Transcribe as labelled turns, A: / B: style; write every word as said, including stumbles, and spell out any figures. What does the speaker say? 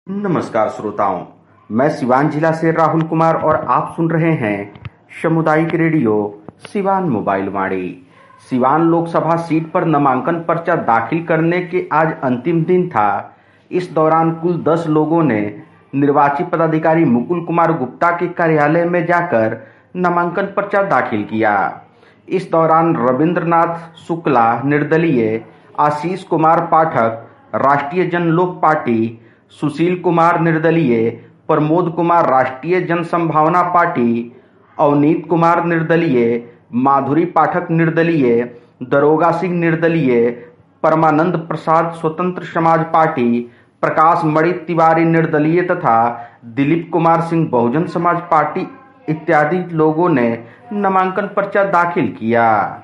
A: नमस्कार श्रोताओं, मैं सिवान जिला से राहुल कुमार और आप सुन रहे हैं सामुदायिक radio Siwan mobile Vaani. Siwan Lok Sabha seat पर नामांकन पर्चा दाखिल करने के आज अंतिम दिन था। इस दौरान कुल दस लोगों ने निर्वाची पदाधिकारी मुकुल कुमार गुप्ता के कार्यालय में जाकर नामांकन पर्चा दाखिल किया। इस दौरान रविंद्रनाथ शुक्ला निर्दलीय, आशीष कुमार पाठक राष्ट्रीय जनलोक पार्टी, सुशील कुमार निर्दलीय, प्रमोद कुमार राष्ट्रीय जनसंभावना पार्टी, अवनीत कुमार निर्दलीय, माधुरी पाठक निर्दलीय, दरोगा सिंह निर्दलीय, परमानंद प्रसाद स्वतंत्र समाज पार्टी, प्रकाश मणि तिवारी निर्दलीय तथा दिलीप कुमार सिंह बहुजन समाज पार्टी इत्यादि लोगों ने नामांकन पर्चा दाखिल किया।